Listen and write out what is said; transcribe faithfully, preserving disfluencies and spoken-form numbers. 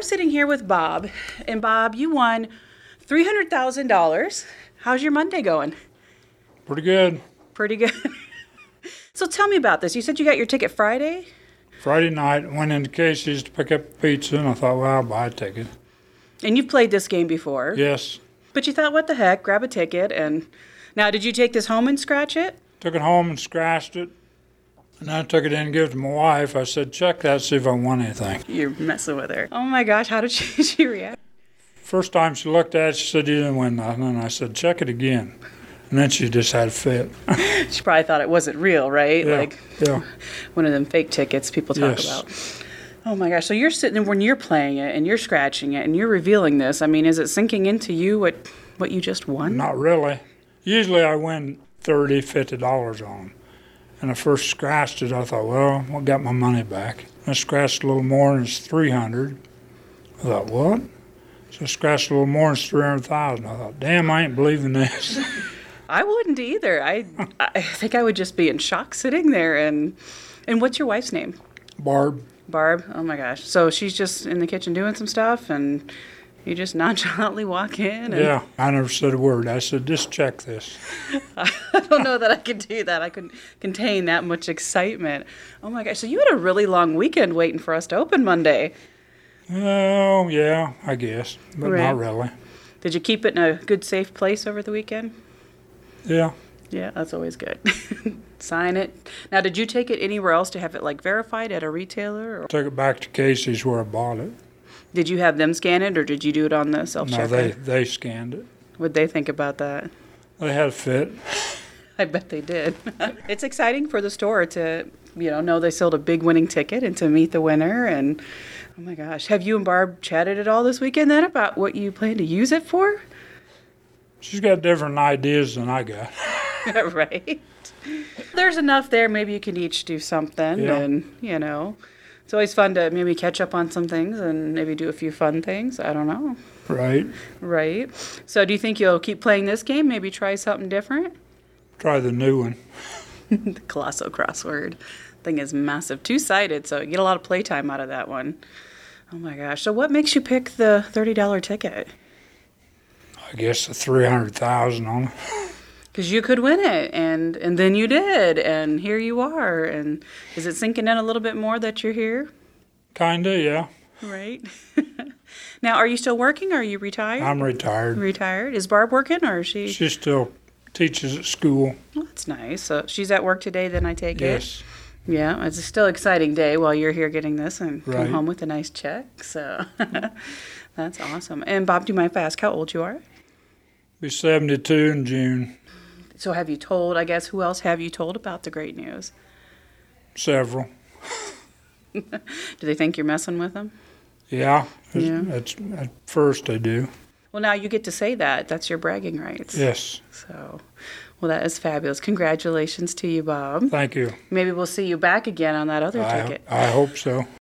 I'm sitting here with Bob, and Bob, you won three hundred thousand dollars. How's your Monday going? Pretty good. Pretty good. So tell me about this. You said you got your ticket Friday? Friday night, went into Casey's to pick up pizza, and I thought, well, I'll buy a ticket. And you've played this game before? Yes. But you thought, what the heck, grab a ticket, and now did you take this home and scratch it? Took it home and scratched it, and then I took it in and gave it to my wife. I said, check that, see if I won anything. You're messing with her. Oh my gosh, how did she, she react? First time she looked at it, she said, you didn't win nothing, and I said, check it again. And then she just had a fit. She probably thought it wasn't real, right? Yeah, Like yeah. one of them fake tickets people talk Yes. about. Oh my gosh, so you're sitting there when you're playing it and you're scratching it and you're revealing this. I mean, is it sinking into you what, what you just won? Not really. Usually I win thirty dollars, fifty dollars on them. And I first scratched it, I thought, well, I got my money back. I scratched a little more and it's three hundred dollars. I thought, what? So I scratched a little more and it's three hundred thousand dollars. I thought, damn, I ain't believing this. I wouldn't either. I I think I would just be in shock sitting there. And and what's your wife's name? Barb. Barb. Oh my gosh. So she's just in the kitchen doing some stuff, and you just nonchalantly walk in. And Yeah, I never said a word. I said, just check this. I don't know that I could do that. I couldn't contain that much excitement. Oh my gosh. So you had a really long weekend waiting for us to open Monday. Oh, yeah, I guess, but Right. not really. Did you keep it in a good, safe place over the weekend? Yeah, Yeah, that's always good. Sign it. Now, did you take it anywhere else to have it like verified at a retailer? Or took it back to Casey's where I bought it. did you have them scan it, or did you do it on the self-checkout? No, they, they scanned it. What'd they think about that? They had a fit. I bet they did. It's exciting for the store to, you know, know they sold a big winning ticket and to meet the winner. And oh my gosh, have you and Barb chatted at all this weekend then about what you plan to use it for? She's got different ideas than I got. Right. There's enough there. Maybe you can each do something, Yeah. and you know, it's always fun to maybe catch up on some things and maybe do a few fun things. I don't know. Right. Right. So, do you think you'll keep playing this game? Maybe try something different? Try the new one. The Colosso crossword thing is massive, two-sided, so you get a lot of playtime out of that one. Oh my gosh! So, what makes you pick the thirty dollar ticket? I guess the three hundred thousand on it. Because you could win it, and and then you did, and here you are. And is it sinking in a little bit more that you're here? Kinda, yeah. Right. Now, are you still working, or are you retired? I'm retired. Retired. Is Barb working, or is she? She still teaches at school. Well, that's nice. So she's at work today, then I take it? Yes. Yeah, it's a still exciting day while you're here getting this and Right. come home with a nice check. So that's awesome. And Bob, do you mind if I ask how old you are? Be seventy-two in June. So have you told, I guess, who else have you told about the great news? Several. Do they think you're messing with them? Yeah. It's, Yeah. it's, at first I do. Well, now you get to say that. That's your bragging rights. Yes. So, well, that is fabulous. Congratulations to you, Bob. Thank you. Maybe we'll see you back again on that other I, ticket. I hope so.